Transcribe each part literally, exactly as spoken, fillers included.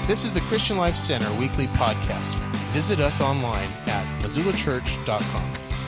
This is the Christian Life Center weekly podcast. Visit us online at missoula church dot com.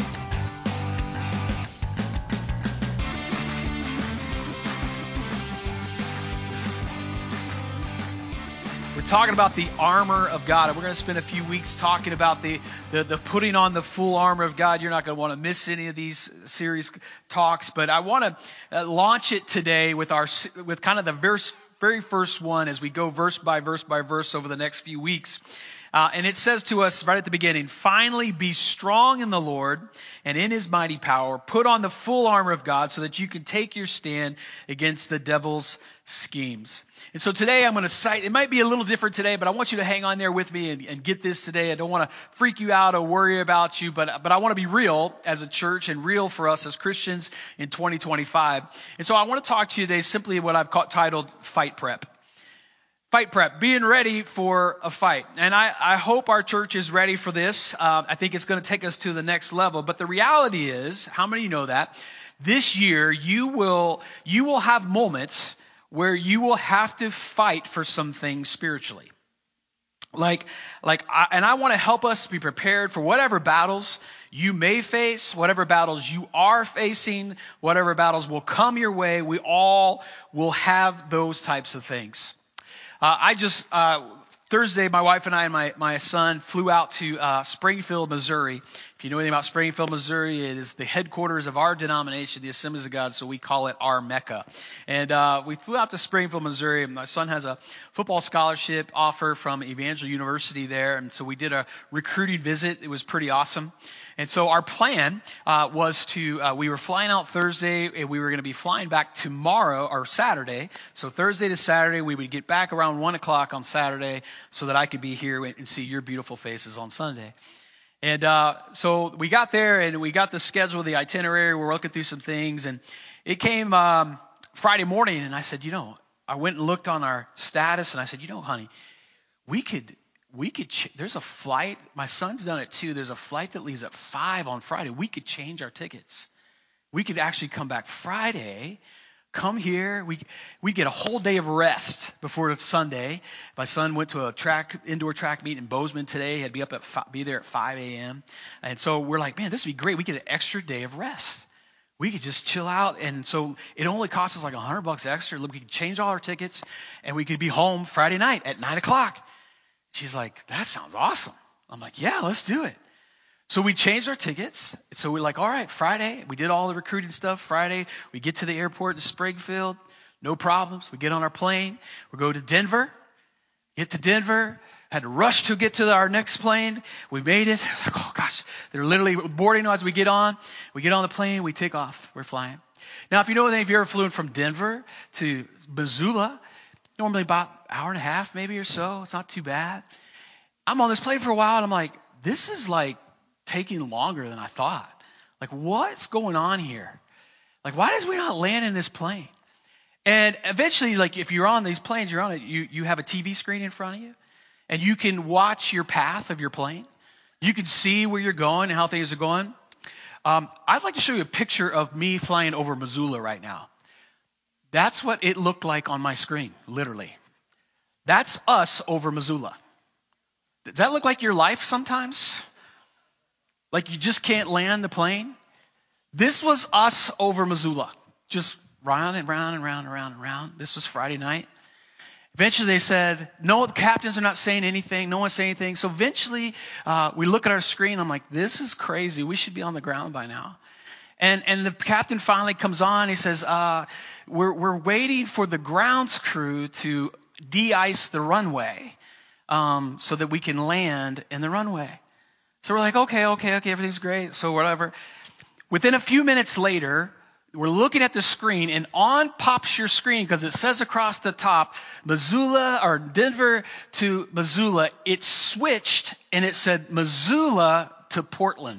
We're talking about the armor of God, and we're going to spend a few weeks talking about the, the, the putting on the full armor of God. You're not going to want to miss any of these series talks, but I want to uh, launch it today with our with kind of the verse, very first one as we go verse by verse by verse over the next few weeks. Uh, and it says to us right at the beginning, finally be strong in the Lord and in his mighty power. Put on the full armor of God so that you can take your stand against the devil's schemes. And so today I'm going to cite, it might be a little different today, but I want you to hang on there with me and, and get this today. I don't want to freak you out or worry about you, but, but I want to be real as a church and real for us as Christians in twenty twenty-five. And so I want to talk to you today simply what I've caught, titled Fight Prep. Fight prep, being ready for a fight. And I, I hope our church is ready for this. Uh, I think it's going to take us to the next level. But the reality is, how many know that? This year, you will you will have moments where you will have to fight for some things spiritually. Like, like, I, and I want to help us be prepared for whatever battles you may face, whatever battles you are facing, whatever battles will come your way. We all will have those types of things. Uh, I just, uh, Thursday, my wife and I and my, my son flew out to uh, Springfield, Missouri. If you know anything about Springfield, Missouri, it is the headquarters of our denomination, the Assemblies of God, so we call it our Mecca. And uh, we flew out to Springfield, Missouri. My son has a football scholarship offer from Evangel University there, and so we did a recruiting visit. It was pretty awesome. And so our plan uh, was to, uh, we were flying out Thursday, and we were going to be flying back tomorrow, or Saturday. So Thursday to Saturday, we would get back around one o'clock on Saturday so that I could be here and see your beautiful faces on Sunday. And uh, so we got there, and we got the schedule, the itinerary. We're looking through some things, and it came um, Friday morning, and I said, you know, I went and looked on our status, and I said, you know, honey, we could... We could, ch- there's a flight, my son's done it too, there's a flight that leaves at five on Friday. We could change our tickets. We could actually come back Friday, come here, we we get a whole day of rest before Sunday. My son went to a track, indoor track meet in Bozeman today, had to be up at, five, be there at five a.m. And so we're like, man, this would be great. We get an extra day of rest. We could just chill out, and so it only costs us like a hundred bucks extra. We could change all our tickets, and we could be home Friday night at nine o'clock. She's like, that sounds awesome. I'm like, yeah, let's do it. So we changed our tickets. So we're like, all right, Friday. We did all the recruiting stuff Friday. We get to the airport in Springfield. No problems. We get on our plane. We go to Denver. Get to Denver. Had to rush to get to our next plane. We made it. I was like, oh, gosh. They're literally boarding as we get on. We get on the plane. We take off. We're flying. Now, if you know anything, if you ever flew from Denver to Missoula, normally about an hour and a half maybe or so. It's not too bad. I'm on this plane for a while, and I'm like, this is like taking longer than I thought. Like, what's going on here? Like, why does we not land in this plane? And eventually, like, if you're on these planes, you're on it, you, you have a T V screen in front of you, and you can watch your path of your plane. You can see where you're going and how things are going. Um, I'd like to show you a picture of me flying over Missoula right now. That's what it looked like on my screen, literally. That's us over Missoula. Does that look like your life sometimes? Like you just can't land the plane? This was us over Missoula, just round and round and round and round and round. This was Friday night. Eventually they said, no, the captains are not saying anything. No one's saying anything. So eventually uh, we look at our screen. I'm like, this is crazy. We should be on the ground by now. And and the captain finally comes on. He says, uh, we're we're waiting for the grounds crew to de-ice the runway um, so that we can land in the runway. So we're like, okay, okay, okay, everything's great. So whatever. Within a few minutes later, we're looking at the screen, and on pops your screen because it says across the top, Missoula or Denver to Missoula. It switched, and it said Missoula to Portland.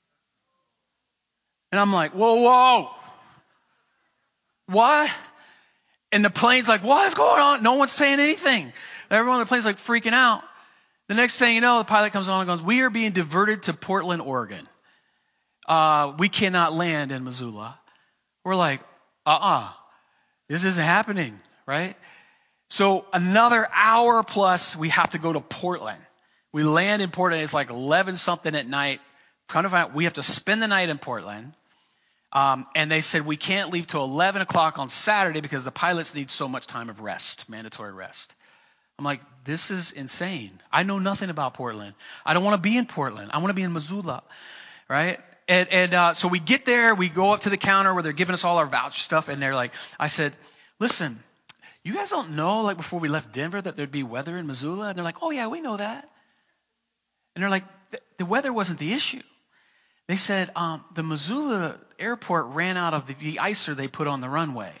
And I'm like, whoa, whoa. What? And the plane's like, what is going on? No one's saying anything. Everyone on the plane's like freaking out. The next thing you know, the pilot comes on and goes, we are being diverted to Portland, Oregon. Uh, we cannot land in Missoula. We're like, uh-uh. This isn't happening, right? So another hour plus, we have to go to Portland. We land in Portland. It's like eleven something at night. Kind of, we have to spend the night in Portland. Um, and they said we can't leave till eleven o'clock on Saturday because the pilots need so much time of rest, mandatory rest. I'm like, this is insane. I know nothing about Portland. I don't want to be in Portland. I want to be in Missoula, right? And, and uh, so we get there. We go up to the counter where they're giving us all our voucher stuff. And they're like, I said, listen, you guys don't know, like before we left Denver, that there'd be weather in Missoula? And they're like, oh, yeah, we know that. And they're like, the weather wasn't the issue. They said um, the Missoula airport ran out of the de-icer they put on the runway.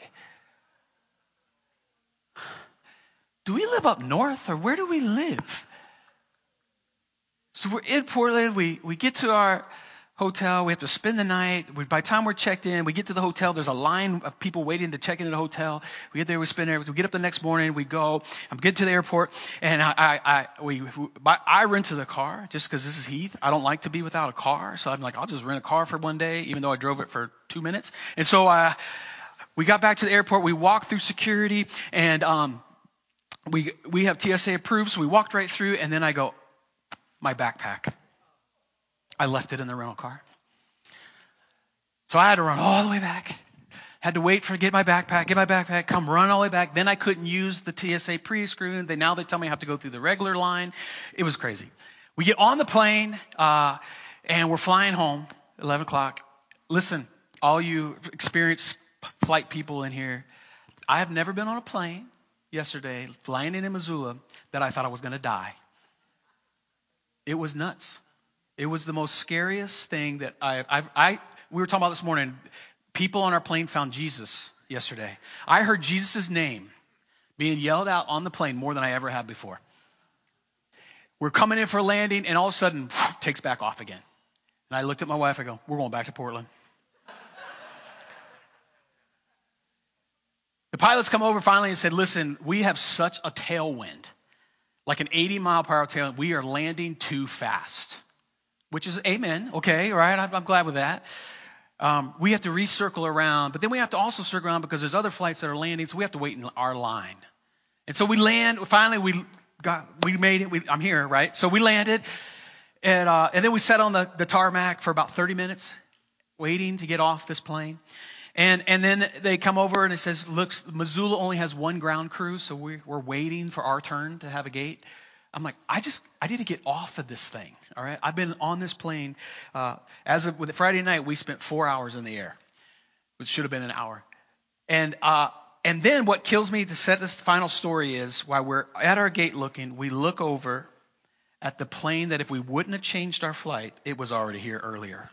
Do we live up north or where do we live? So we're in Portland. We, we get to our hotel. We have to spend the night. We, by the time we're checked in, we get to the hotel. There's a line of people waiting to check into the hotel. We get there. We spend there. We get up the next morning. We go. I'm getting to the airport, and I I I, we, I rented a car just because this is Heath. I don't like to be without a car, so I'm like, I'll just rent a car for one day, even though I drove it for two minutes. And so uh, we got back to the airport. We walked through security, and um, we we have T S A approved. So we walked right through, and then I go, my backpack. I left it in the rental car. So I had to run all the way back. Had to wait for get my backpack, get my backpack, come run all the way back. Then I couldn't use the T S A pre-screen. They now they tell me I have to go through the regular line. It was crazy. We get on the plane uh, and we're flying home. eleven o'clock. Listen, all you experienced flight people in here, I have never been on a plane yesterday flying in in Missoula that I thought I was going to die. It was nuts. It was the most scariest thing that I, I, I, we were talking about this morning. People on our plane found Jesus yesterday. I heard Jesus' name being yelled out on the plane more than I ever have before. We're coming in for a landing, and all of a sudden, whoosh, takes back off again. And I looked at my wife. I go, we're going back to Portland. The pilots come over finally and said, listen, we have such a tailwind, like an eighty mile per hour tailwind. We are landing too fast. Which is amen, okay, right? I'm, I'm glad with that. Um, we have to recircle around, but then we have to also circle around because there's other flights that are landing, so we have to wait in our line. And so we land. Finally, we got, we made it. We, I'm here, right? So we landed, and uh, and then we sat on the, the tarmac for about thirty minutes, waiting to get off this plane. And and then they come over and it says, look, Missoula only has one ground crew, so we, we're waiting for our turn to have a gate. I'm like, I just, I need to get off of this thing, all right? I've been on this plane. Uh, as of with Friday night, we spent four hours in the air, which should have been an hour. And uh, and then what kills me to set this final story is, while we're at our gate looking, we look over at the plane that if we wouldn't have changed our flight, it was already here earlier.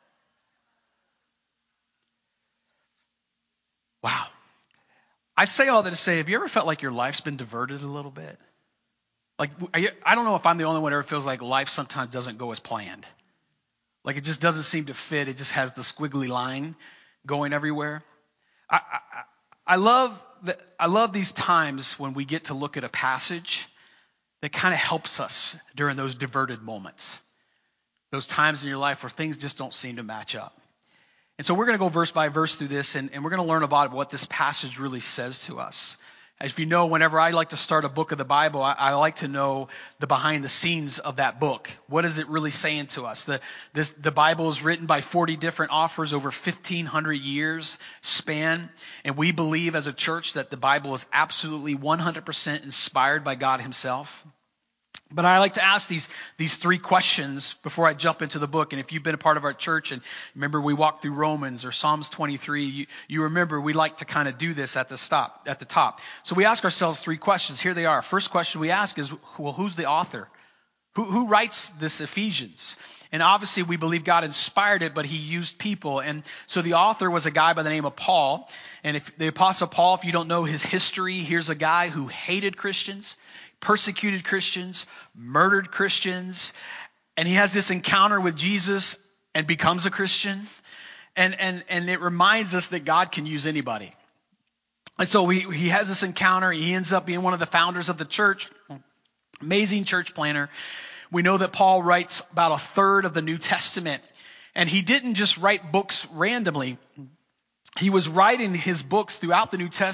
Wow. I say all that to say, have you ever felt like your life's been diverted a little bit? Like, I don't know if I'm the only one who ever feels like life sometimes doesn't go as planned. Like it just doesn't seem to fit. It just has the squiggly line going everywhere. I, I, I love the, I love these times when we get to look at a passage that kind of helps us during those diverted moments. Those times in your life where things just don't seem to match up. And so we're going to go verse by verse through this, and, and we're going to learn about what this passage really says to us. As you know, whenever I like to start a book of the Bible, I, I like to know the behind the scenes of that book. What is it really saying to us? The, this, the Bible is written by forty different authors over fifteen hundred years span. And we believe as a church that the Bible is absolutely one hundred percent inspired by God himself. But I like to ask these these three questions before I jump into the book. And if you've been a part of our church and remember we walked through Romans or Psalms twenty-three, you, you remember we like to kind of do this at the stop at the top. So we ask ourselves three questions. Here they are. First question we ask is, well, who's the author? Who, who writes this Ephesians? And obviously we believe God inspired it, but he used people. And so the author was a guy by the name of Paul. And if the Apostle Paul, if you don't know his history, here's a guy who hated Christians, persecuted Christians, murdered Christians, and he has this encounter with Jesus and becomes a Christian. And and and it reminds us that God can use anybody. And so he, he has this encounter. He ends up being one of the founders of the church, amazing church planner. We know that Paul writes about a third of the New Testament, and he didn't just write books randomly. He was writing his books throughout the New Testament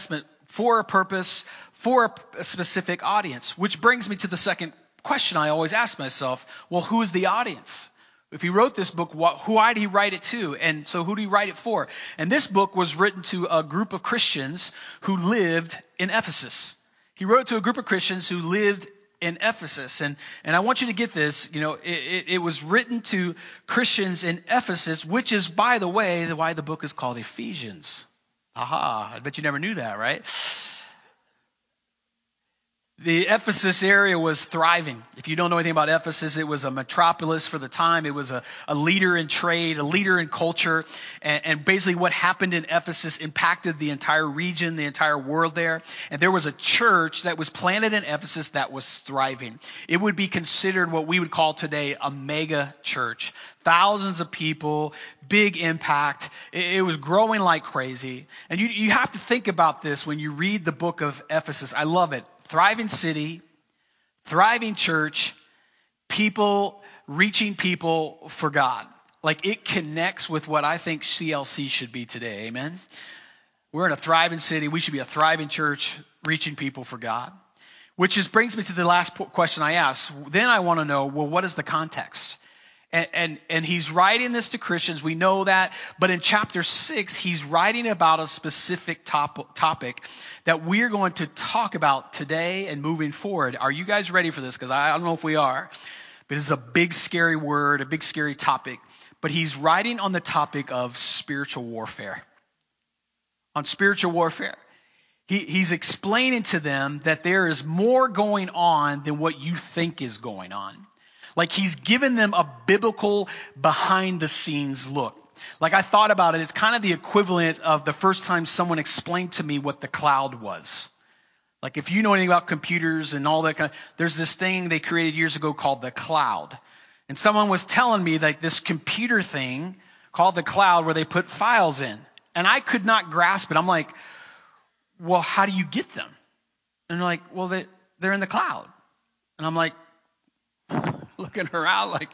for a purpose, for a, a specific audience. Which brings me to the second question I always ask myself. Well, who is the audience? If he wrote this book, what, why did he write it to? And so who did he write it for? And this book was written to a group of Christians who lived in Ephesus. He wrote to a group of Christians who lived in Ephesus. And, and I want you to get this. You know, it, it, it was written to Christians in Ephesus, which is, by the way, why the book is called Ephesians. Aha, I bet you never knew that, right? The Ephesus area was thriving. If you don't know anything about Ephesus, it was a metropolis for the time. It was a, a leader in trade, a leader in culture. And, and basically what happened in Ephesus impacted the entire region, the entire world there. And there was a church that was planted in Ephesus that was thriving. It would be considered what we would call today a mega church. Thousands of people, big impact. It, it was growing like crazy. And you, you have to think about this when you read the book of Ephesus. I love it. Thriving city, thriving church, people reaching people for God. Like it connects with what I think C L C should be today. Amen. We're in a thriving city. We should be a thriving church, reaching people for God. Which just brings me to the last question I asked. Then I want to know, well, what is the context? And, and, and he's writing this to Christians. We know that. But in chapter six, he's writing about a specific top, topic that we're going to talk about today and moving forward. Are you guys ready for this? Because I don't know if we are. But it's a big, scary word, a big, scary topic. But he's writing on the topic of spiritual warfare. On spiritual warfare. He, he's explaining to them that there is more going on than what you think is going on. Like he's given them a biblical behind the scenes look. Like I thought about it, it's kind of the equivalent of the first time someone explained to me what the cloud was. Like if you know anything about computers and all that kind of, there's this thing they created years ago called the cloud. And someone was telling me like this computer thing called the cloud where they put files in. And I could not grasp it. I'm like, well, how do you get them? And they're like, well, they, they're in the cloud. And I'm like, looking around like,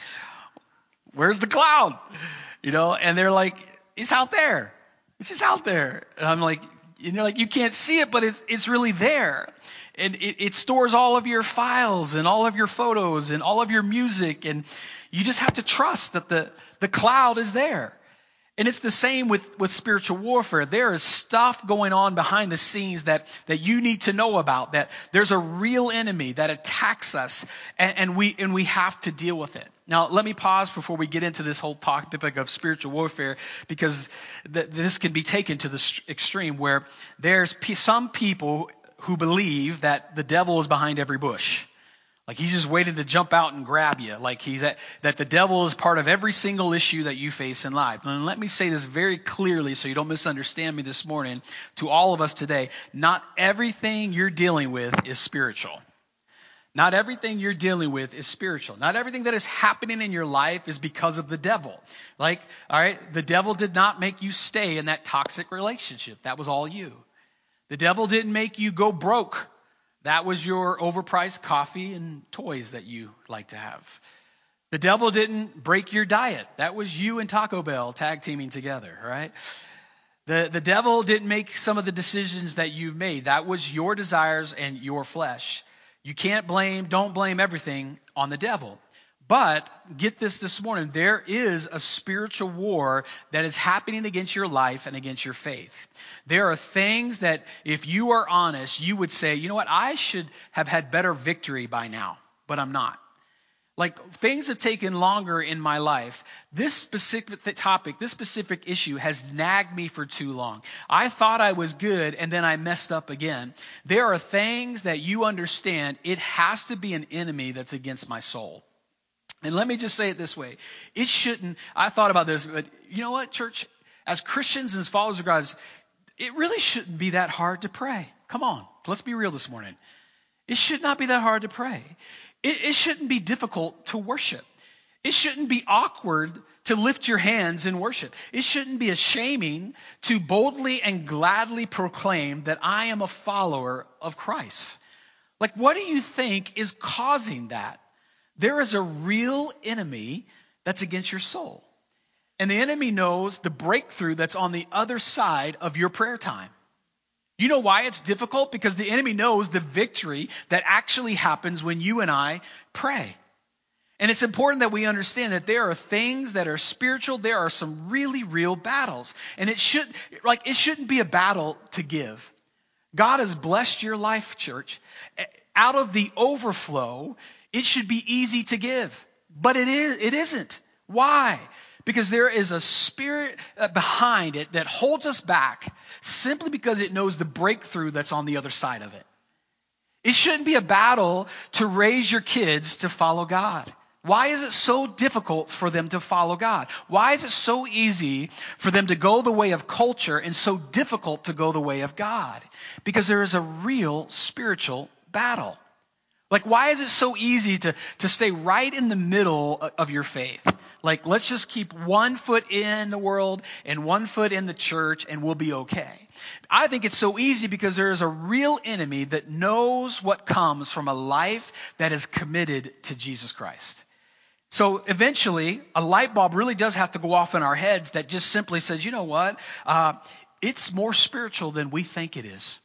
where's the cloud? You know, and they're like, it's out there. It's just out there. And I'm like, you know, like you can't see it, but it's it's really there. And it, it stores all of your files and all of your photos and all of your music. And you just have to trust that the, the cloud is there. And it's the same with, with spiritual warfare. There is stuff going on behind the scenes that, that you need to know about, that there's a real enemy that attacks us, and, and we and we have to deal with it. Now, let me pause before we get into this whole topic of spiritual warfare, because th- this can be taken to the extreme where there's p- some people who believe that the devil is behind every bush. Like he's just waiting to jump out and grab you. Like he's at, that the devil is part of every single issue that you face in life. And let me say this very clearly so you don't misunderstand me this morning to all of us today. Not everything you're dealing with is spiritual. Not everything you're dealing with is spiritual. Not everything that is happening in your life is because of the devil. Like, all right, the devil did not make you stay in that toxic relationship. That was all you. The devil didn't make you go broke. That was your overpriced coffee and toys that you like to have. The devil didn't break your diet. That was you and Taco Bell tag teaming together, right? The, the devil didn't make some of the decisions that you've made. That was your desires and your flesh. You can't blame, don't blame everything on the devil. But get this this morning, there is a spiritual war that is happening against your life and against your faith. There are things that if you are honest, you would say, you know what, I should have had better victory by now, but I'm not. Like things have taken longer in my life. This specific topic, this specific issue has nagged me for too long. I thought I was good and then I messed up again. There are things that you understand, it has to be an enemy that's against my soul. And let me just say it this way. It shouldn't, I thought about this, but you know what, church? As Christians and as followers of God, it really shouldn't be that hard to pray. Come on, let's be real this morning. It should not be that hard to pray. It, it shouldn't be difficult to worship. It shouldn't be awkward to lift your hands in worship. It shouldn't be shaming to boldly and gladly proclaim that I am a follower of Christ. Like, what do you think is causing that? There is a real enemy that's against your soul. And the enemy knows the breakthrough that's on the other side of your prayer time. You know why it's difficult? Because the enemy knows the victory that actually happens when you and I pray. And it's important that we understand that there are things that are spiritual. There are some really real battles. And it should, like, it shouldn't be a battle to give. God has blessed your life, church. Out of the overflow, it should be easy to give. But it is, it isn't. Why? Because there is a spirit behind it that holds us back simply because it knows the breakthrough that's on the other side of it. It shouldn't be a battle to raise your kids to follow God. Why is it so difficult for them to follow God? Why is it so easy for them to go the way of culture and so difficult to go the way of God? Because there is a real spiritual battle. Like, why is it so easy to, to stay right in the middle of your faith? Like, let's just keep one foot in the world and one foot in the church and we'll be okay. I think it's so easy because there is a real enemy that knows what comes from a life that is committed to Jesus Christ. So eventually, a light bulb really does have to go off in our heads that just simply says, you know what? Uh, it's more spiritual than we think it is.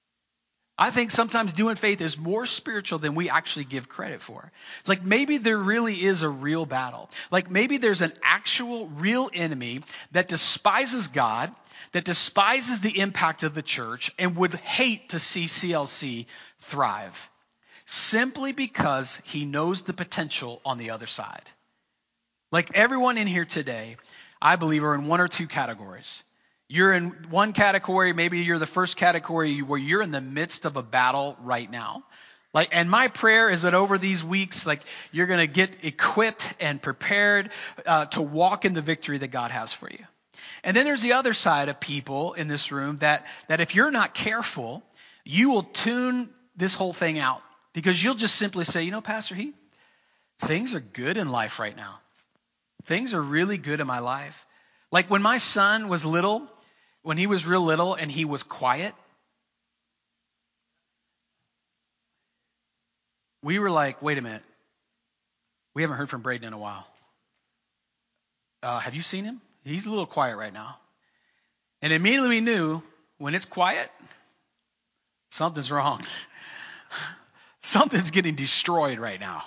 I think sometimes doing faith is more spiritual than we actually give credit for. It's like maybe there really is a real battle. Like maybe there's an actual real enemy that despises God, that despises the impact of the church, and would hate to see C L C thrive. Simply because he knows the potential on the other side. Like everyone in here today, I believe, are in one or two categories. You're in one category, maybe you're the first category where you're in the midst of a battle right now. Like, and my prayer is that over these weeks, like, you're going to get equipped and prepared uh, to walk in the victory that God has for you. And then there's the other side of people in this room that, that if you're not careful, you will tune this whole thing out. Because you'll just simply say, you know, Pastor Heath, things are good in life right now. Things are really good in my life. Like when my son was little, when he was real little and he was quiet, we were like, wait a minute. We haven't heard from Braden in a while. Uh, have you seen him? He's a little quiet right now. And immediately we knew when it's quiet, something's wrong. Something's getting destroyed right now.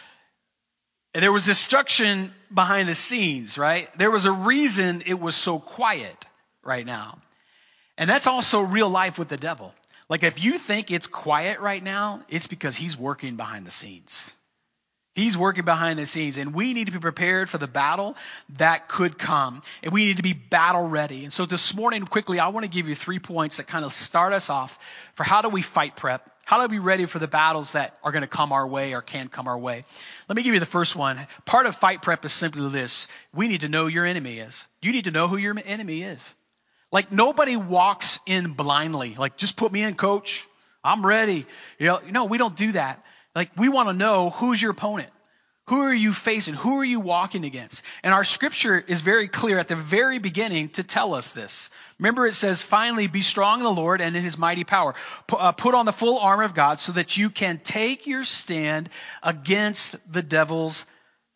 And there was destruction behind the scenes, right? There was a reason it was so quiet right now. And that's also real life with the devil. Like if you think it's quiet right now, it's because he's working behind the scenes. He's working behind the scenes, and we need to be prepared for the battle that could come, and we need to be battle ready. And so this morning, quickly, I want to give you three points that kind of start us off for how do we fight prep, how do we be ready for the battles that are going to come our way or can come our way. Let me give you the first one. Part of fight prep is simply this. We need to know who your enemy is. You need to know who your enemy is. Like nobody walks in blindly, like just put me in, coach. I'm ready. You know, no, we don't do that. Like we want to know who's your opponent. Who are you facing? Who are you walking against? And our scripture is very clear at the very beginning to tell us this. Remember it says, finally be strong in the Lord and in his mighty power. Put on the full armor of God so that you can take your stand against the devil's.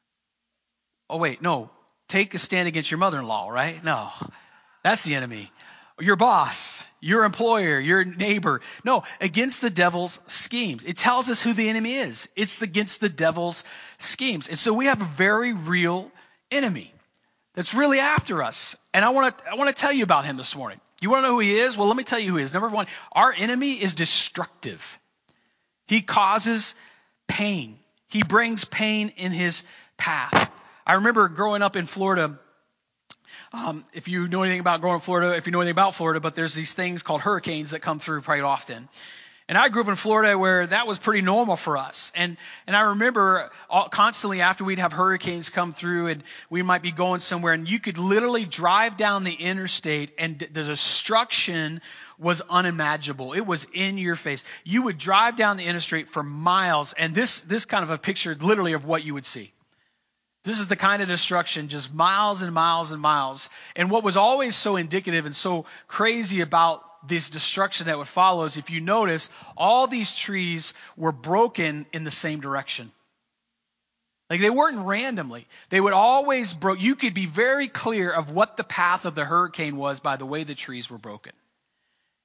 Oh wait, no. Take a stand against your mother-in-law, right? No, that's the enemy. Your boss, your employer, your neighbor. No, against the devil's schemes. It tells us who the enemy is. It's against the devil's schemes. And so we have a very real enemy that's really after us. And I want to I want to tell you about him this morning. You want to know who he is? Well, let me tell you who he is. Number one, our enemy is destructive. He causes pain. He brings pain in his path. I remember growing up in Florida. Um, if you know anything about growing in Florida, if you know anything about Florida, but there's these things called hurricanes that come through quite often. And I grew up in Florida where that was pretty normal for us. And and I remember all, constantly after we'd have hurricanes come through and we might be going somewhere and you could literally drive down the interstate and the destruction was unimaginable. It was in your face. You would drive down the interstate for miles and this this kind of a picture literally of what you would see. This is the kind of destruction, just miles and miles and miles. And what was always so indicative and so crazy about this destruction that would follow is if you notice, all these trees were broken in the same direction. Like they weren't randomly. They would always broke. You could be very clear of what the path of the hurricane was by the way the trees were broken.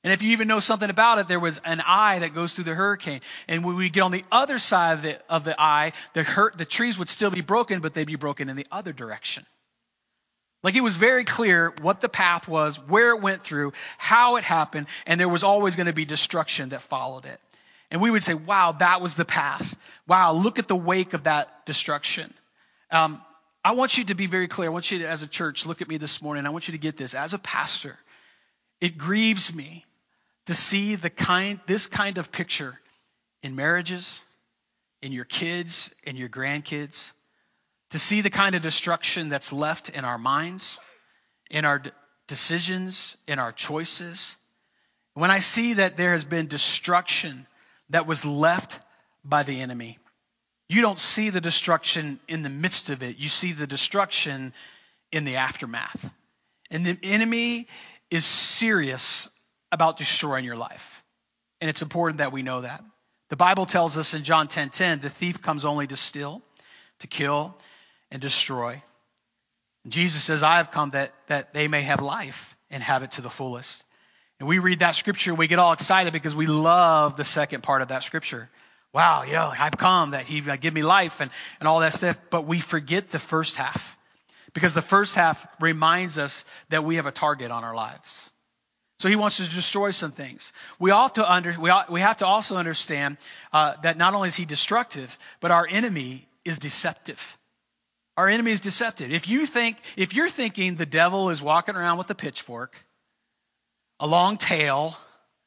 And if you even know something about it, there was an eye that goes through the hurricane. And when we get on the other side of the, of the eye, the, hurt, the trees would still be broken, but they'd be broken in the other direction. Like it was very clear what the path was, where it went through, how it happened, and there was always going to be destruction that followed it. And we would say, wow, that was the path. Wow, look at the wake of that destruction. Um, I want you to be very clear. I want you to, as a church, look at me this morning. I want you to get this. As a pastor, it grieves me to see the kind, this kind of picture in marriages, in your kids, in your grandkids, to see the kind of destruction that's left in our minds, in our d- decisions, in our choices. When I see that there has been destruction that was left by the enemy, you don't see the destruction in the midst of it. You see the destruction in the aftermath. And the enemy is serious about destroying your life. And it's important that we know that. The Bible tells us in John ten ten, the thief comes only to steal, to kill, and destroy. And Jesus says, I have come that, that they may have life and have it to the fullest. And we read that scripture and we get all excited because we love the second part of that scripture. Wow, you know, I've come that he give me life and, and all that stuff. But we forget the first half because the first half reminds us that we have a target on our lives. So he wants to destroy some things. We have to, under, we, we have to also understand uh, that not only is he destructive, but our enemy is deceptive. Our enemy is deceptive. If you think, if you're thinking the devil is walking around with a pitchfork, a long tail,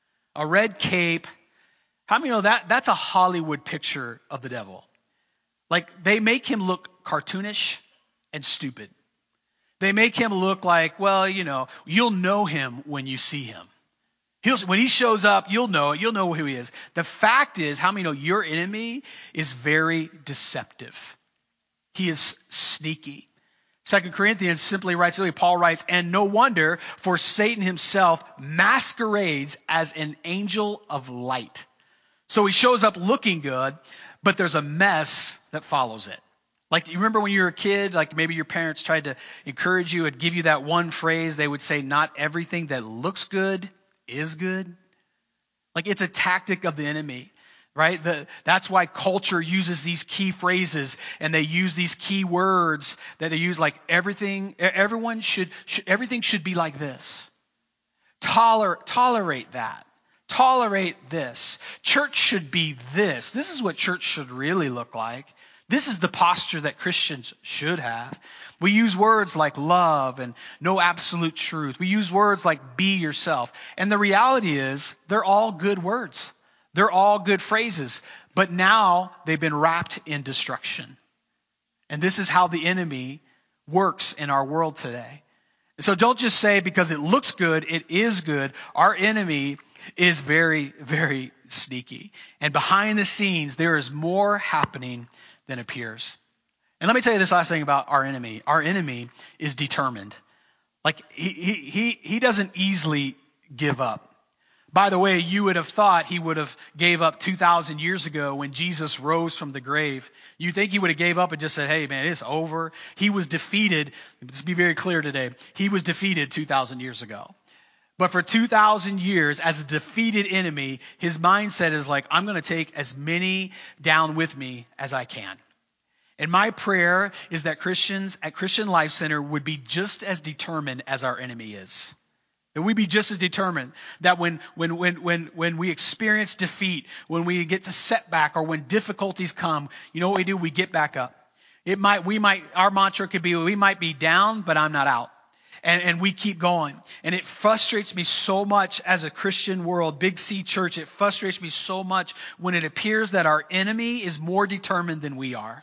a red cape, how many know that that's a Hollywood picture of the devil? Like they make him look cartoonish and stupid. They make him look like, well, you know, you'll know him when you see him. He'll, when he shows up, you'll know it. You'll know who he is. The fact is, how many know your enemy is very deceptive? He is sneaky. Second Corinthians simply writes, Paul writes, and no wonder, for Satan himself masquerades as an angel of light. So he shows up looking good, but there's a mess that follows it. Like, you remember when you were a kid, like maybe your parents tried to encourage you and give you that one phrase, they would say, not everything that looks good is good. Like it's a tactic of the enemy, right? The, that's why culture uses these key phrases and they use these key words that they use like everything, everyone should, should everything should be like this. Toler, tolerate that. Tolerate this. Church should be this. This is what church should really look like. This is the posture that Christians should have. We use words like love and know absolute truth. We use words like be yourself. And the reality is they're all good words. They're all good phrases. But now they've been wrapped in destruction. And this is how the enemy works in our world today. So don't just say because it looks good, it is good. Our enemy is very, very sneaky. And behind the scenes, there is more happening than appears. And let me tell you this last thing about our enemy. Our enemy is determined. Like he he he he doesn't easily give up. By the way, you would have thought he would have gave up two thousand years ago when Jesus rose from the grave. You think he would have gave up and just said, hey man, it's over. He was defeated. Let's be very clear today. He was defeated two thousand years ago. But for two thousand years, as a defeated enemy, his mindset is like, I'm going to take as many down with me as I can. And my prayer is that Christians at Christian Life Center would be just as determined as our enemy is. That we be just as determined that when, when, when, when, when we experience defeat, when we get to setback or when difficulties come, you know what we do? We get back up. It might, we might, our mantra could be, we might be down, but I'm not out. And, and we keep going. And it frustrates me so much as a Christian world, Big C Church, it frustrates me so much when it appears that our enemy is more determined than we are.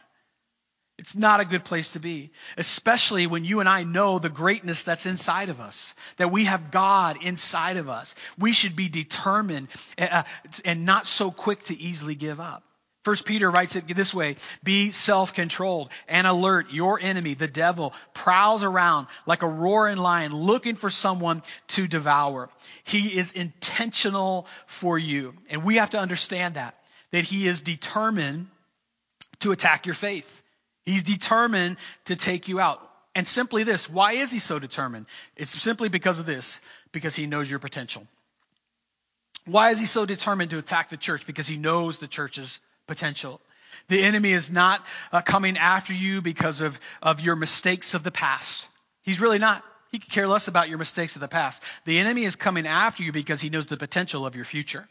It's not a good place to be, especially when you and I know the greatness that's inside of us, that we have God inside of us. We should be determined uh, and not so quick to easily give up. First Peter writes it this way, be self-controlled and alert. Your enemy, the devil, prowls around like a roaring lion looking for someone to devour. He is intentional for you. And we have to understand that, that he is determined to attack your faith. He's determined to take you out. And simply this, why is he so determined? It's simply because of this, because he knows your potential. Why is he so determined to attack the church? Because he knows the church's potential. The enemy is not uh, coming after you because of, of your mistakes of the past. He's really not. He could care less about your mistakes of the past. The enemy is coming after you because he knows the potential of your future.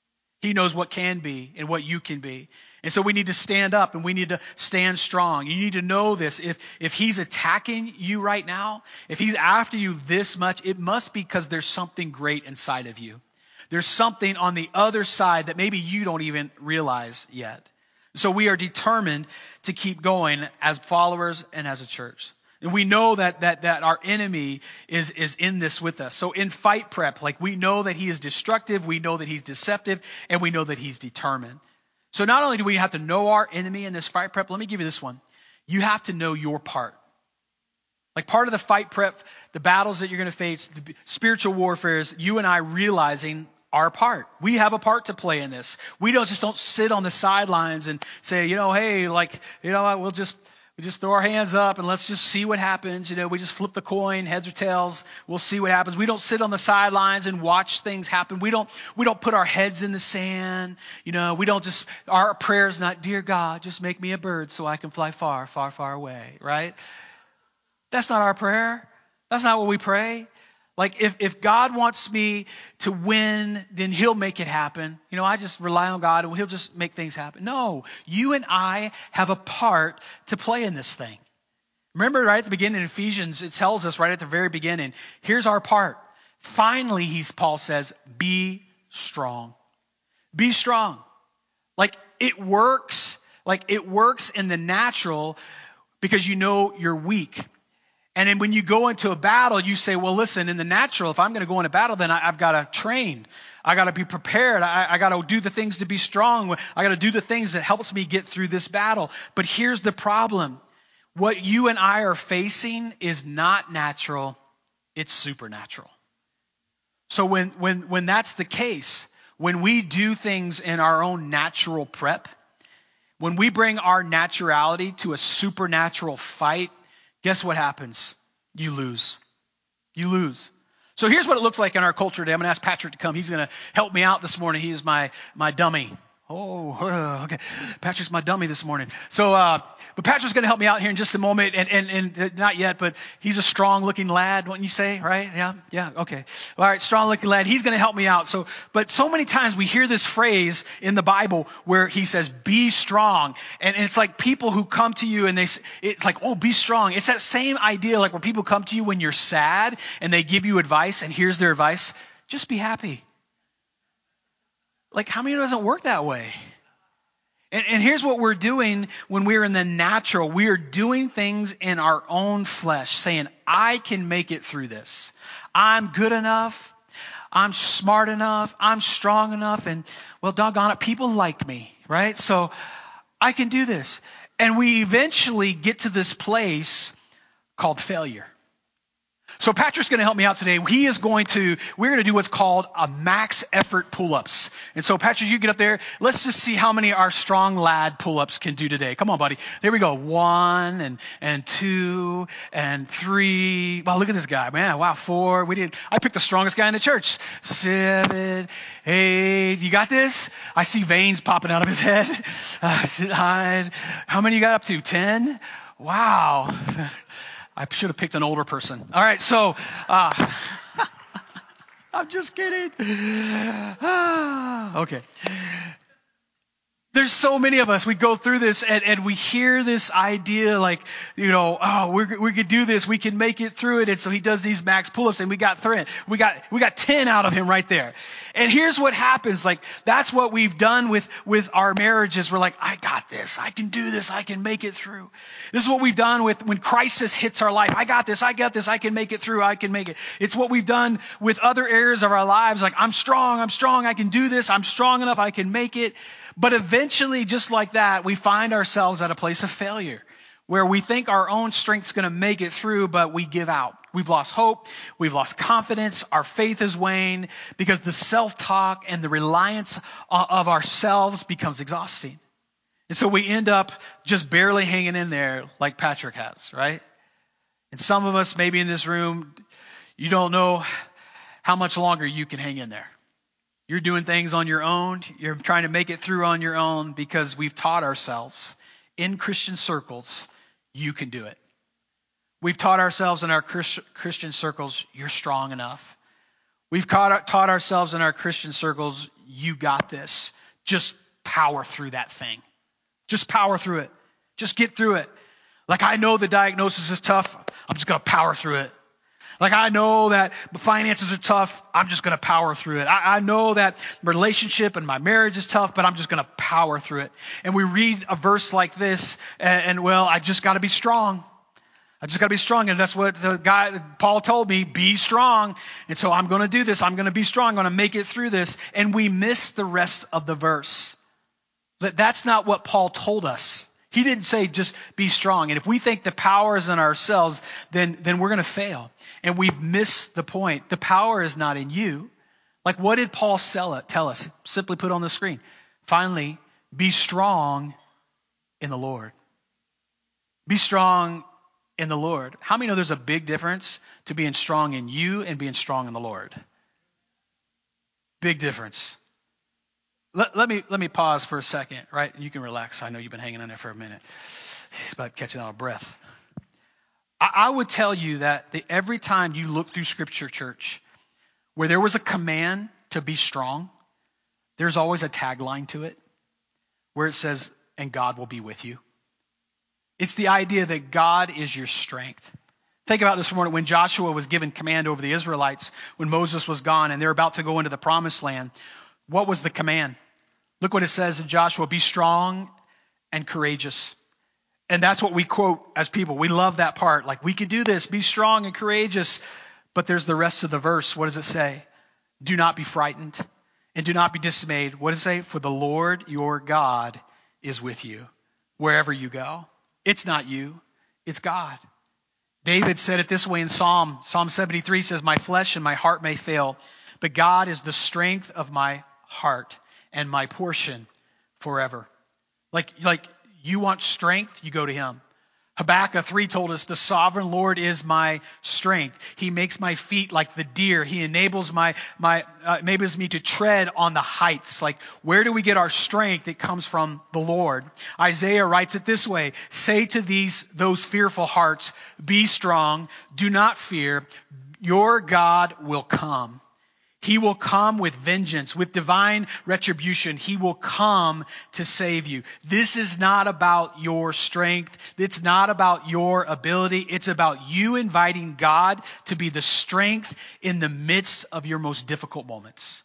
He knows what can be and what you can be. And so we need to stand up and we need to stand strong. You need to know this. If if he's attacking you right now, if he's after you this much, it must be because there's something great inside of you. There's something on the other side that maybe you don't even realize yet. So we are determined to keep going as followers and as a church. And we know that that that our enemy is is in this with us. So in fight prep, like we know that he is destructive, we know that he's deceptive, and we know that he's determined. So not only do we have to know our enemy in this fight prep, let me give you this one. You have to know your part. Like part of the fight prep, the battles that you're going to face, the spiritual warfare is you and I realizing our part. We have a part to play in this. We don't just don't sit on the sidelines and say, you know, hey, like, you know what, we'll just We just throw our hands up and let's just see what happens. You know, we just flip the coin, heads or tails. We'll see what happens. We don't sit on the sidelines and watch things happen. We don't we don't put our heads in the sand. You know, we don't just, our prayer's not, dear God, just make me a bird so I can fly far, far, far away, right? That's not our prayer. That's not what we pray. Like if, if God wants me to win, then he'll make it happen. You know, I just rely on God and he'll just make things happen. No, you and I have a part to play in this thing. Remember right at the beginning in Ephesians, it tells us right at the very beginning, here's our part. Finally, he's, Paul says, be strong. Be strong. Like it works, like it works in the natural because you know you're weak. And then when you go into a battle, you say, well, listen, in the natural, if I'm going to go in a battle, then I, I've got to train. I got to be prepared. I, I got to do the things to be strong. I got to do the things that helps me get through this battle. But here's the problem. What you and I are facing is not natural. It's supernatural. So when, when, when that's the case, when we do things in our own natural prep, when we bring our naturality to a supernatural fight, guess what happens? You lose. You lose. So here's what it looks like in our culture today. I'm going to ask Patrick to come. He's going to help me out this morning. He is my, my dummy. Oh, okay. Patrick's my dummy this morning. So, uh, but Patrick's going to help me out here in just a moment. And, and, and not yet, but he's a strong looking lad, wouldn't you say? Right? Yeah. Yeah. Okay. All right. Strong looking lad. He's going to help me out. So, but so many times we hear this phrase in the Bible where he says, be strong. And, and it's like people who come to you and they, it's like, oh, be strong. It's that same idea like where people come to you when you're sad and they give you advice. And here's their advice. Just be happy. Like, how many of it doesn't work that way? And, and here's what we're doing when we're in the natural. We are doing things in our own flesh, saying, I can make it through this. I'm good enough. I'm smart enough. I'm strong enough. And, well, doggone it, people like me, right? So I can do this. And we eventually get to this place called failure. So Patrick's going to help me out today. He is going to, we're going to do what's called a max effort pull-ups. And so Patrick, you get up there. Let's just see how many our strong lad pull-ups can do today. Come on, buddy. There we go. One and, and two and three. Wow, look at this guy, man. Wow, four. We did, I picked the strongest guy in the church. Seven, eight. You got this? I see veins popping out of his head. Uh, nine. How many you got up to? Ten? Wow. I should have picked an older person. All right, so uh, I'm just kidding. Okay. There's so many of us, we go through this and, and we hear this idea like, you know, oh, we're, we could do this. We can make it through it. And so he does these max pull-ups and we got three. We got, we got ten out of him right there. And here's what happens. Like, that's what we've done with, with our marriages. We're like, I got this. I can do this. I can make it through. This is what we've done with when crisis hits our life. I got this. I got this. I can make it through. I can make it. It's what we've done with other areas of our lives. Like, I'm strong. I'm strong. I can do this. I'm strong enough. I can make it. But eventually, just like that, we find ourselves at a place of failure where we think our own strength's going to make it through, but we give out. We've lost hope. We've lost confidence. Our faith is waned because the self-talk and the reliance of ourselves becomes exhausting. And so we end up just barely hanging in there like Patrick has, right? And some of us maybe in this room, you don't know how much longer you can hang in there. You're doing things on your own. You're trying to make it through on your own because we've taught ourselves in Christian circles, you can do it. We've taught ourselves in our Christian circles, you're strong enough. We've taught ourselves in our Christian circles, you got this. Just power through that thing. Just power through it. Just get through it. Like, I know the diagnosis is tough. I'm just going to power through it. Like, I know that the finances are tough. I'm just going to power through it. I, I know that relationship and my marriage is tough, but I'm just going to power through it. And we read a verse like this, and, and well, I just got to be strong. I just got to be strong. And that's what the guy, Paul told me, be strong. And so I'm going to do this. I'm going to be strong. I'm going to make it through this. And we miss the rest of the verse. That That's not what Paul told us. He didn't say just be strong. And if we think the power is in ourselves, then, then we're going to fail. And we've missed the point. The power is not in you. Like, what did Paul sell it, tell us? Simply put on the screen. Finally, be strong in the Lord. Be strong in the Lord. How many know there's a big difference to being strong in you and being strong in the Lord? Big difference. Let, let me let me pause for a second, right? You can relax. I know you've been hanging on there for a minute. It's about catching out of breath. I, I would tell you that the, every time you look through Scripture, church, where there was a command to be strong, there's always a tagline to it where it says, and God will be with you. It's the idea that God is your strength. Think about this morning when Joshua was given command over the Israelites, when Moses was gone and they're about to go into the promised land. What was the command? Look what it says in Joshua, be strong and courageous. And that's what we quote as people. We love that part. Like, we can do this, be strong and courageous. But there's the rest of the verse. What does it say? Do not be frightened and do not be dismayed. What does it say? For the Lord your God is with you wherever you go. It's not you, it's God. David said it this way in Psalm. Psalm seventy-three says, my flesh and my heart may fail, but God is the strength of my heart and my portion forever. Like, like you want strength, you go to him. Habakkuk three told us, the sovereign Lord is my strength. He makes my feet like the deer. He enables my my uh, enables me to tread on the heights. Like, where do we get our strength? It comes from the Lord. Isaiah writes it this way, say to these those fearful hearts, be strong, do not fear, your God will come. He will come with vengeance, with divine retribution. He will come to save you. This is not about your strength. It's not about your ability. It's about you inviting God to be the strength in the midst of your most difficult moments.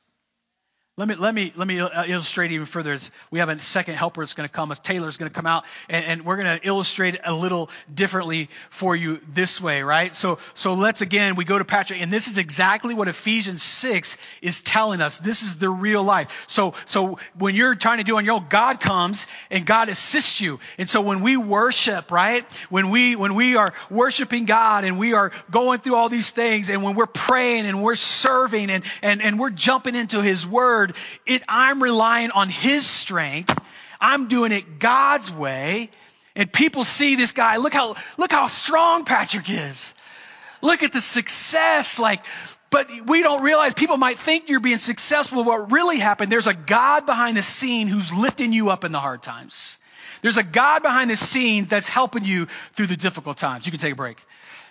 Let me let me let me illustrate even further. We have a second helper that's going to come. As Taylor's going to come out, and, and we're going to illustrate it a little differently for you this way, right? So so let's again we go to Patrick, and this is exactly what Ephesians six is telling us. This is the real life. So so when you're trying to do on your own, God comes and God assists you. And so when we worship, right? When we when we are worshiping God and we are going through all these things, and when we're praying and we're serving and and and we're jumping into His Word. It, I'm relying on His strength. I'm doing it God's way. And people see this guy. Look how, look how strong Patrick is. Look at the success. Like, but we don't realize, people might think you're being successful. What really happened, there's a God behind the scene who's lifting you up in the hard times. There's a God behind the scene that's helping you through the difficult times. You can take a break.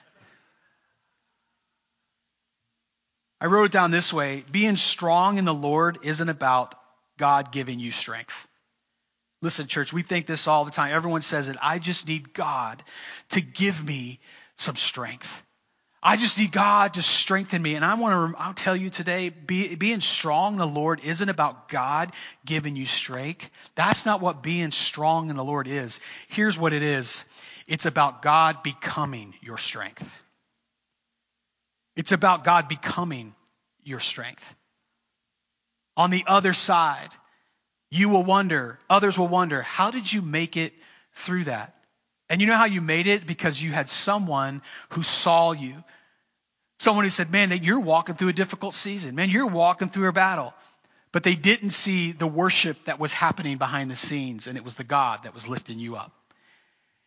I wrote it down this way. Being strong in the Lord isn't about God giving you strength. Listen, church, we think this all the time. Everyone says it. I just need God to give me some strength. I just need God to strengthen me. And I want to I'll tell you today, be, being strong in the Lord isn't about God giving you strength. That's not what being strong in the Lord is. Here's what it is. It's about God becoming your strength. It's about God becoming your strength. On the other side, you will wonder, others will wonder, how did you make it through that? And you know how you made it? Because you had someone who saw you. Someone who said, man, you're walking through a difficult season. Man, you're walking through a battle. But they didn't see the worship that was happening behind the scenes, and it was the God that was lifting you up.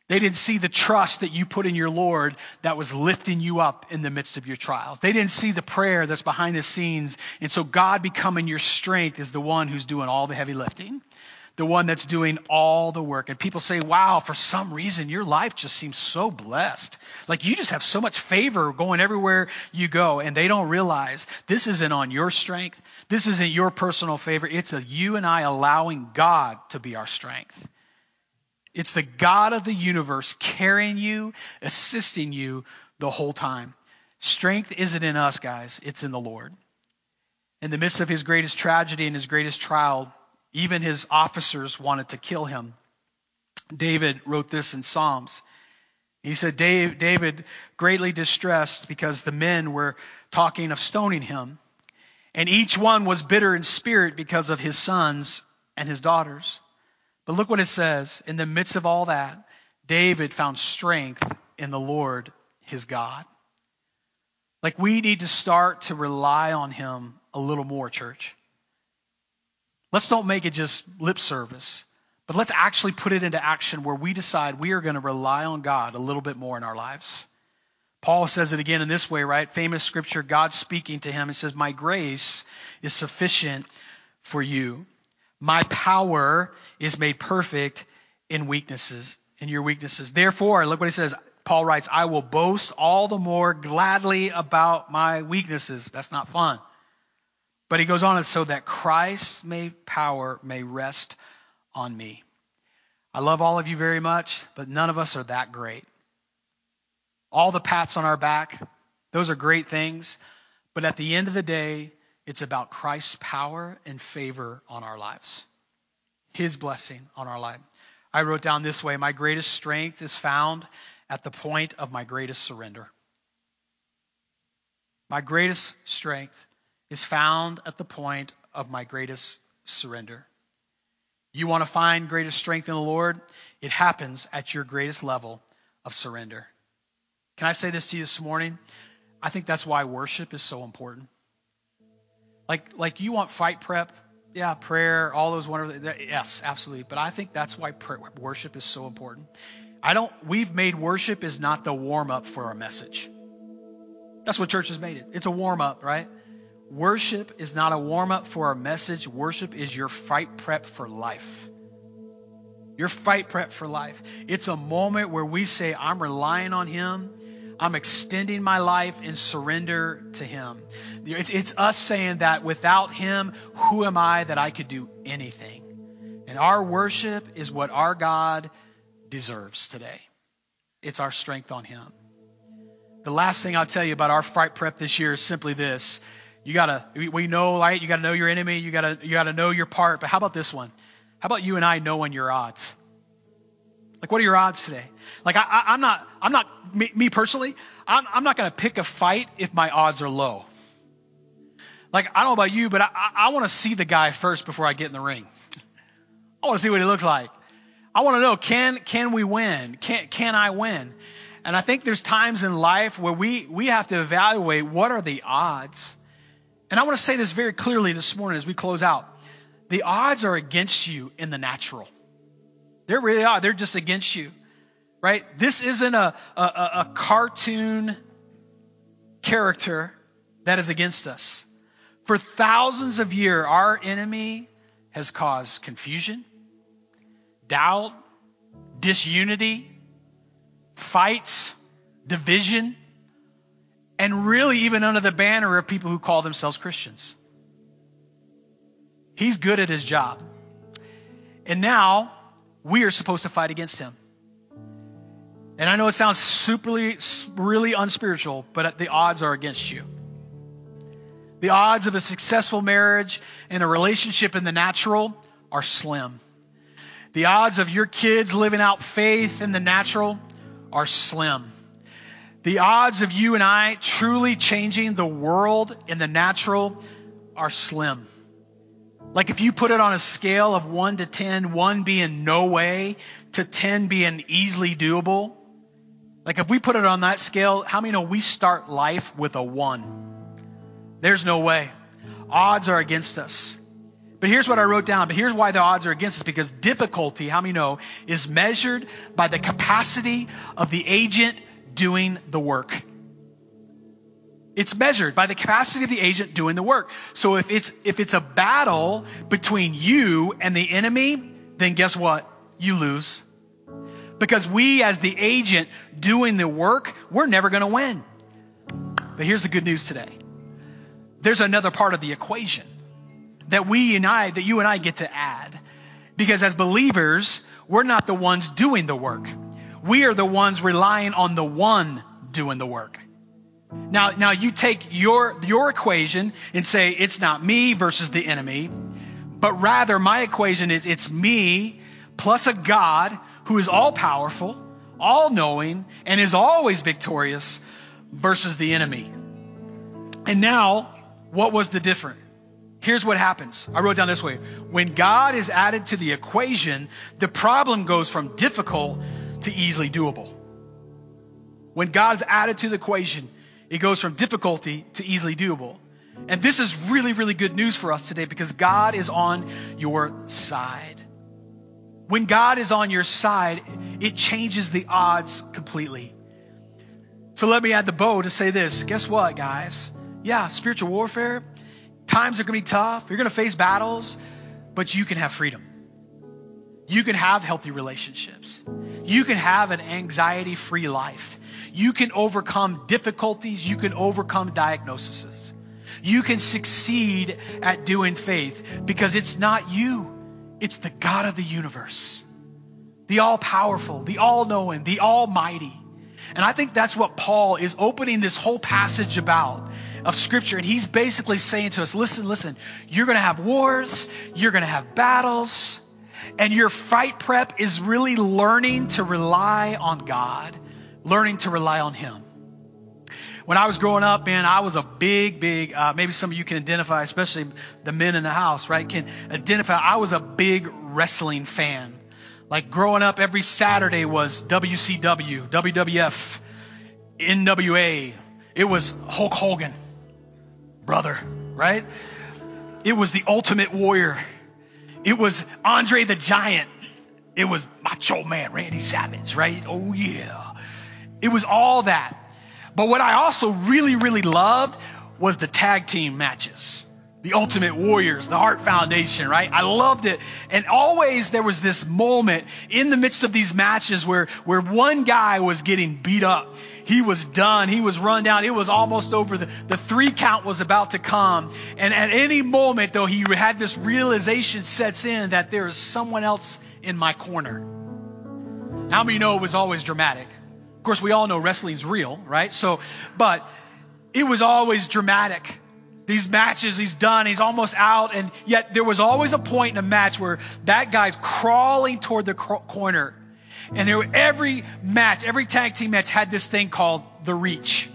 They didn't see the trust that you put in your Lord that was lifting you up in the midst of your trials. They didn't see the prayer that's behind the scenes. And so God becoming your strength is the one who's doing all the heavy lifting, the one that's doing all the work. And people say, wow, for some reason, your life just seems so blessed. Like you just have so much favor going everywhere you go. And they don't realize this isn't on your strength. This isn't your personal favor. It's a you and I allowing God to be our strength. It's the God of the universe carrying you, assisting you the whole time. Strength isn't in us, guys. It's in the Lord. In the midst of his greatest tragedy and his greatest trial, even his officers wanted to kill him. David wrote this in Psalms. He said, David, greatly distressed because the men were talking of stoning him, and each one was bitter in spirit because of his sons and his daughters. But look what it says. In the midst of all that, David found strength in the Lord, his God. Like we need to start to rely on him a little more, church. Let's don't make it just lip service, but let's actually put it into action where we decide we are going to rely on God a little bit more in our lives. Paul says it again in this way, right? Famous scripture, God speaking to him. It says, my grace is sufficient for you. My power is made perfect in weaknesses, in your weaknesses. Therefore, look what he says. Paul writes, I will boast all the more gladly about my weaknesses. That's not fun. But he goes on, so that Christ's may power may rest on me. I love all of you very much, but none of us are that great. All the pats on our back, those are great things. But at the end of the day, it's about Christ's power and favor on our lives. His blessing on our life. I wrote down this way, my greatest strength is found at the point of my greatest surrender. My greatest strength is found at the point of my greatest surrender. You want to find greatest strength in the Lord? It happens at your greatest level of surrender. Can I say this to you this morning? I think that's why worship is so important. Like, like you want fight prep, yeah, prayer, all those wonderful, yes, absolutely. But I think that's why prayer, worship is so important. I don't, we've made worship is not the warm up for our message. That's what church has made it. It's a warm up, right? Worship is not a warm up for our message. Worship is your fight prep for life. Your fight prep for life. It's a moment where we say, I'm relying on him. I'm extending my life in surrender to him. It's, it's us saying that without him, who am I that I could do anything? And our worship is what our God deserves today. It's our strength on him. The last thing I'll tell you about our fight prep this year is simply this. You gotta, we know, right? You gotta know your enemy. You gotta, you gotta know your part. But how about this one? How about you and I knowing your odds? Like, what are your odds today? Like, I, I, I'm not, I'm not, me, me personally, I'm, I'm not going to pick a fight if my odds are low. Like, I don't know about you, but I, I, I want to see the guy first before I get in the ring. I want to see what he looks like. I want to know, can, can we win? Can, can I win? And I think there's times in life where we, we have to evaluate what are the odds. And I want to say this very clearly this morning as we close out. The odds are against you in the natural. They really are. They're just against you, right? This isn't a, a, a cartoon character that is against us. For thousands of years, our enemy has caused confusion, doubt, disunity, fights, division, and really even under the banner of people who call themselves Christians. He's good at his job. And now we are supposed to fight against him. And I know it sounds super, really unspiritual, but the odds are against you. The odds of a successful marriage and a relationship in the natural are slim. The odds of your kids living out faith in the natural are slim. The odds of you and I truly changing the world in the natural are slim. Like if you put it on a scale of one to ten, one being no way to ten being easily doable. Like if we put it on that scale, how many know we start life with a one? There's no way. Odds are against us. But here's what I wrote down. But here's why the odds are against us. Because difficulty, how many know, is measured by the capacity of the agent doing the work. It's measured by the capacity of the agent doing the work. So if it's if it's a battle between you and the enemy, then guess what? You lose. Because we, as the agent doing the work, we're never going to win. But here's the good news today. There's another part of the equation that we and I, that you and I get to add. Because as believers, we're not the ones doing the work. We are the ones relying on the one doing the work. Now, now you take your, your equation and say it's not me versus the enemy, but rather my equation is it's me plus a God who is all powerful, all knowing, and is always victorious versus the enemy. And now, what was the difference? Here's what happens. I wrote down this way. When God is added to the equation, the problem goes from difficult to easily doable. When God's added to the equation, it goes from difficulty to easily doable. And this is really, really good news for us today because God is on your side. When God is on your side, it changes the odds completely. So let me add the bow to say this. Guess what, guys? Yeah, spiritual warfare, times are going to be tough. You're going to face battles, but you can have freedom. You can have healthy relationships. You can have an anxiety-free life. You can overcome difficulties. You can overcome diagnoses. You can succeed at doing faith because it's not you. It's the God of the universe, the all-powerful, the all-knowing, the almighty. And I think that's what Paul is opening this whole passage about of Scripture. And he's basically saying to us, listen, listen, you're going to have wars, you're going to have battles, and your fight prep is really learning to rely on God, learning to rely on Him. When I was growing up, man, I was a big, big, uh, maybe some of you can identify, especially the men in the house, right, can identify. I was a big wrestling fan. Like growing up, every Saturday was W C W, W W F, N W A. It was Hulk Hogan, brother, right? It was the Ultimate Warrior. It was Andre the Giant. It was Macho Man, Randy Savage, right? Oh, yeah. It was all that. But what I also really, really loved was the tag team matches. The Ultimate Warriors, the Hart Foundation, right? I loved it. And always there was this moment in the midst of these matches where, where one guy was getting beat up. He was done. He was run down. It was almost over. The, the three count was about to come. And at any moment, though, he had this realization sets in that there is someone else in my corner. How many know it was always dramatic? Of course, we all know wrestling's real, right? So, but it was always dramatic. These matches, he's done, he's almost out, and yet there was always a point in a match where that guy's crawling toward the cr- corner. And there, every match, every tag team match had this thing called the reach.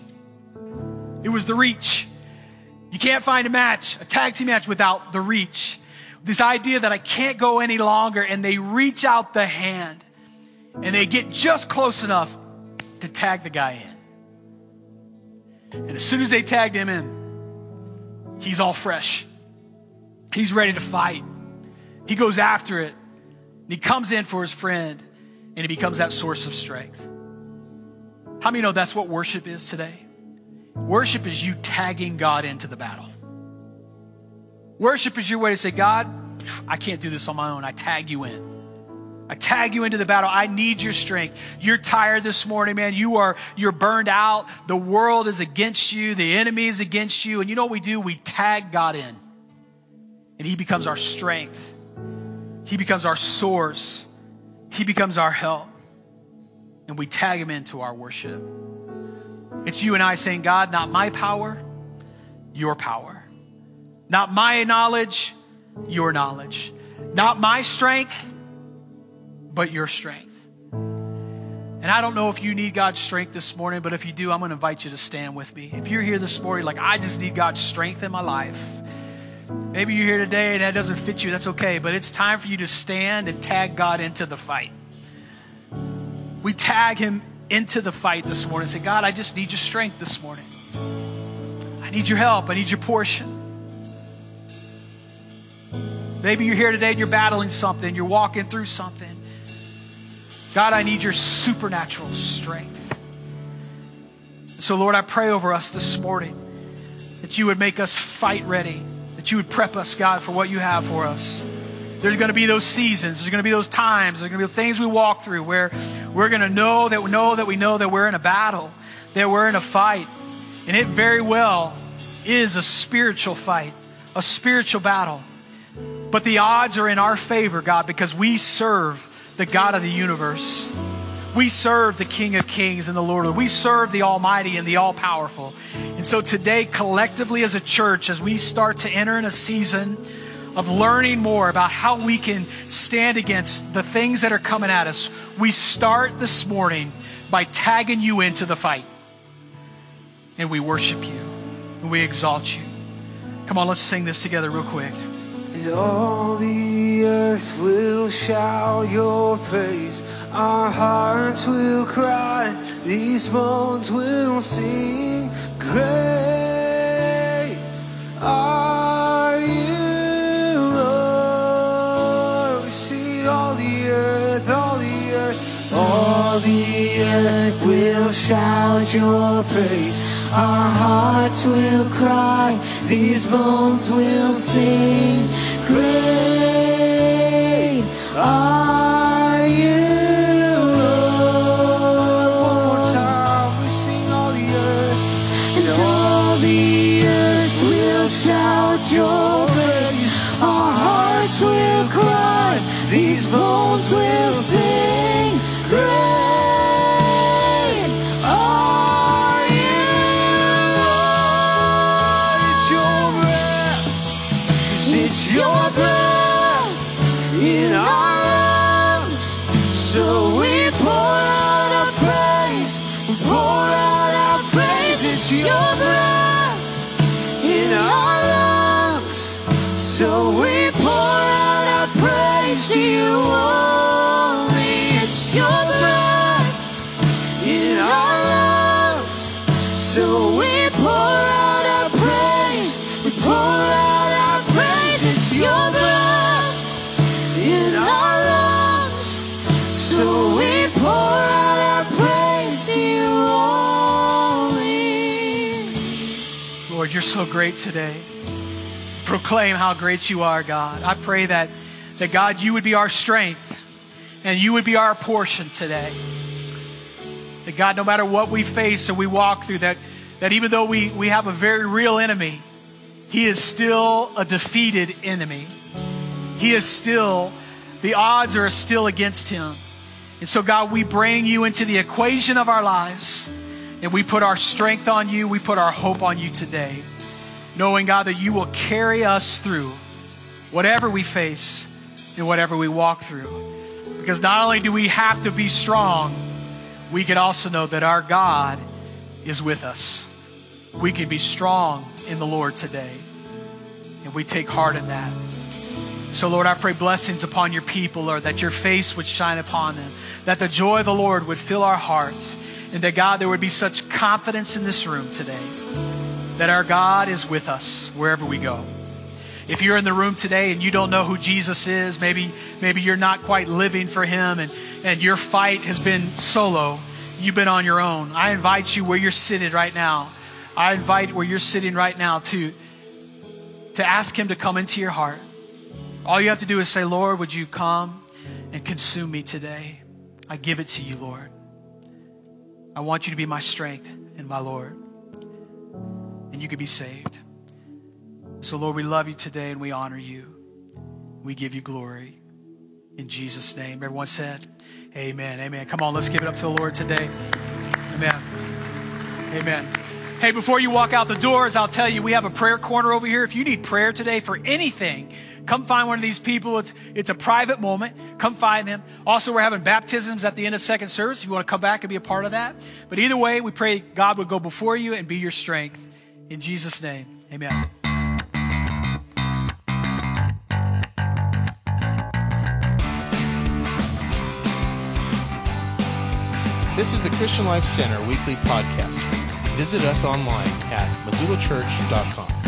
It was the reach. You can't find a match, a tag team match without the reach. This idea that I can't go any longer, and they reach out the hand, and they get just close enough to tag the guy in. And as soon as they tagged him in, he's all fresh. He's ready to fight. He goes after it. And he comes in for his friend. And he becomes that source of strength. How many know that's what worship is today? Worship is you tagging God into the battle. Worship is your way to say, God, I can't do this on my own. I tag you in. I tag you into the battle. I need your strength. You're tired this morning, man. You are, you're burned out. The world is against you. The enemy is against you. And you know what we do? We tag God in. And He becomes our strength. He becomes our source. He becomes our help. And we tag Him into our worship. It's you and I saying, God, not my power, your power. Not my knowledge, your knowledge. Not my strength, but your strength. And I don't know if you need God's strength this morning, but if you do, I'm going to invite you to stand with me. If you're here this morning, like, I just need God's strength in my life. Maybe you're here today and that doesn't fit you. That's okay. But it's time for you to stand and tag God into the fight. We tag Him into the fight this morning and say, God, I just need your strength this morning. I need your help. I need your portion. Maybe you're here today and you're battling something. You're walking through something. God, I need your supernatural strength. So, Lord, I pray over us this morning that you would make us fight ready, that you would prep us, God, for what you have for us. There's going to be those seasons. There's going to be those times. There's going to be things we walk through where we're going to know that we know that we know that we're in a battle, that we're in a fight. And it very well is a spiritual fight, a spiritual battle. But the odds are in our favor, God, because we serve the God of the universe. We serve the King of Kings and the Lord of. We serve the Almighty and the All-Powerful. And so today, collectively as a church, as we start to enter in a season of learning more about how we can stand against the things that are coming at us, we start this morning by tagging you into the fight. And we worship you. And we exalt you. Come on, let's sing this together real quick. And all the earth will shout your praise. Our hearts will cry. These bones will sing. Great are you, Lord. We sing all the earth, all the earth. All the earth will shout your praise. Our hearts will cry, these bones will sing. Great are you, Lord. One more time, we sing all the earth. And all the earth will shout your praise. Our hearts will cry, these bones will sing. Great are you. It's your breath in our lungs, so we pour out our praise, we pour out our praise. It's your breath in our lungs, so we pour out our praise to you only. It's your breath in our lungs, so we pour out our praise, we pour out our praise. It's your breath in our lungs, so we pour out our praise to you only. Lord, you're so great today. Proclaim how great you are, God. I pray that, that God, you would be our strength and you would be our portion today. That God, no matter what we face and we walk through, that, that even though we, we have a very real enemy, he is still a defeated enemy. He is still, the odds are still against him. And so, God, we bring you into the equation of our lives, and we put our strength on you. We put our hope on you today, knowing, God, that you will carry us through whatever we face and whatever we walk through. Because not only do we have to be strong, we can also know that our God is with us. We can be strong in the Lord today, and we take heart in that. So, Lord, I pray blessings upon your people, Lord, that your face would shine upon them, that the joy of the Lord would fill our hearts, and that, God, there would be such confidence in this room today that our God is with us wherever we go. If you're in the room today and you don't know who Jesus is, maybe maybe you're not quite living for him, and, and your fight has been solo, you've been on your own, I invite you where you're sitting right now. I invite where you're sitting right now to, to ask him to come into your heart. All you have to do is say, Lord, would you come and consume me today? I give it to you, Lord. I want you to be my strength and my Lord. And you can be saved. So, Lord, we love you today and we honor you. We give you glory. In Jesus' name. Everyone said, amen. Amen. Come on, let's give it up to the Lord today. Amen. Amen. Hey, before you walk out the doors, I'll tell you, we have a prayer corner over here. If you need prayer today for anything, come find one of these people. It's it's a private moment. Come find them. Also, we're having baptisms at the end of second service. If you want to come back and be a part of that. But either way, we pray God would go before you and be your strength. In Jesus' name, amen. This is the Christian Life Center weekly podcast. Visit us online at missoula church dot com.